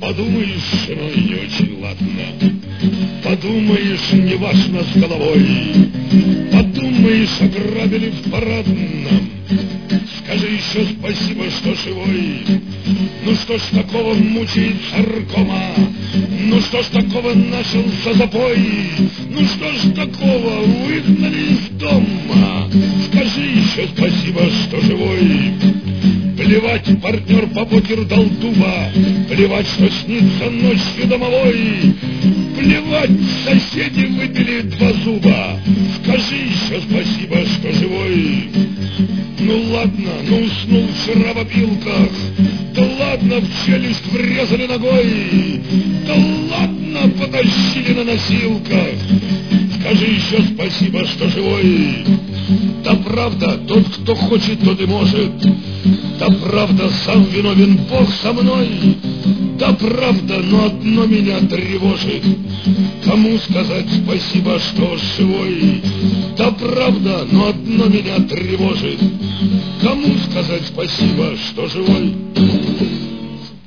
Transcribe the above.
Подумаешь, женой не очень ладно, подумаешь, не важно с головой, подумаешь, ограбили в парадном, скажи еще спасибо, что живой. Ну что ж такого мучает царкома, ну что ж такого начался запой, ну что ж такого выгнали из дома, скажи еще спасибо, что живой. Плевать, партнер по покеру дал дуба, плевать, что снится ночью домовой, плевать, соседи выпили 2 зуба, скажи еще спасибо, что живой. Ну ладно, ну уснул вчера в опилках, да ладно, в челюсть врезали ногой, да ладно, потащили на носилках, скажи еще спасибо, что живой. Да правда, тот, кто хочет, тот и может, да правда, сам виновен, Бог со мной, да правда, но одно меня тревожит, кому сказать спасибо, что живой. Да правда, но одно меня тревожит, кому сказать спасибо, что живой.